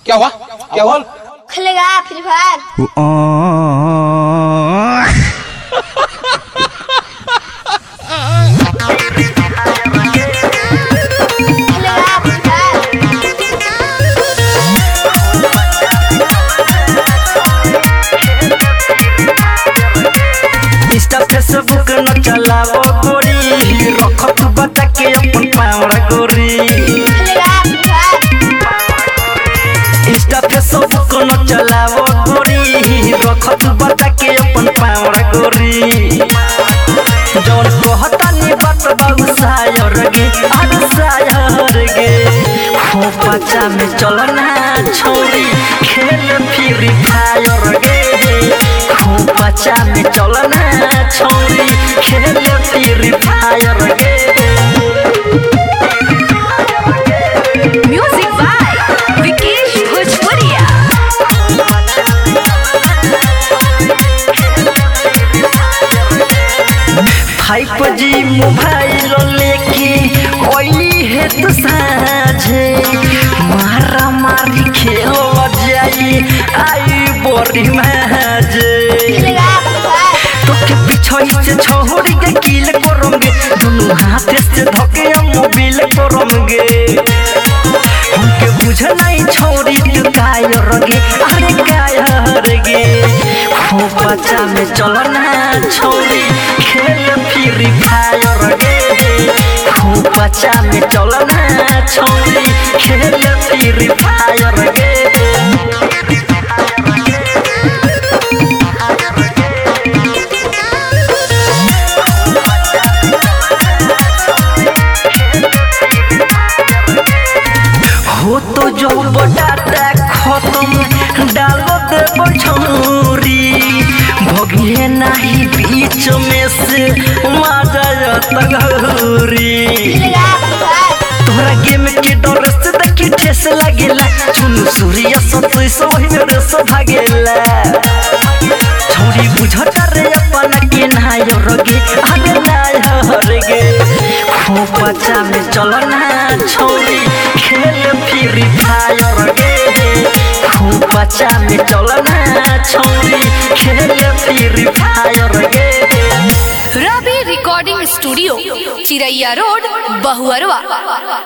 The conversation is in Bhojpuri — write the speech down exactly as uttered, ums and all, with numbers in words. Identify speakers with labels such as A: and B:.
A: क्या हुआ क्या हुआ?
B: खेलेगा फ्री फायर? खेलेगा फ्री फायर?
C: इंस्टा फेसबुक न चलावो गोरी, रखो तू बता के अपन पावड़ा गोरी।
B: खेलेगा फ्री फायर?
C: इंस्टा फेसबुक न चलावो गोरी, रखो तू बता के अपन पावड़ा गोरी। जौन कहता नी बात बाबू सायर गे, अरे सायर गे। खोपचा में चलना छोरी, खेल फ्री फायर गे। खोपचा में चलना छोरी, खेल फ्री फायर गे।
D: Music by Vikesh Bhojpuriya.
C: Five जी मोबाइल लेके ओई है तो साझे, मारा मारी खेल जाई आई बोरी माजे।
B: खेलेगा फ्री फायर?
C: तो के पीछे से छोड़ी के किल करोगे, दोनों हाथ से धके मोबाइल करोगे। हमके बुझ नहीं छोड़ी तू कायर गे, अरे कायर गे। खोपचा में चलना छोड़ी, खेल फ्री फायर गे। खोपचा में चलना छोड़ी, खेल फ्री फायर गे। हो तो जो डाटा खत्म डालो देबो छोरी, भगिए नहीं बीच में से माजा तगोरी।
B: खेलेगा फ्री फायर?
C: तोरा गेम के डर से देखी ठेस लागेला, चुनु सूर्य सतोई सो वही मेरे से भागेला। छोरी बुझता रे अपना के नायर गे, अरे नायर गे। खोपचा में चलना छोरी, खेल फ्री फायर गे। खोपचा में चलना छोरी, खेल फ्री फायर गे।
D: Ravi recording studio, Chiraiya road, Bahuarwa.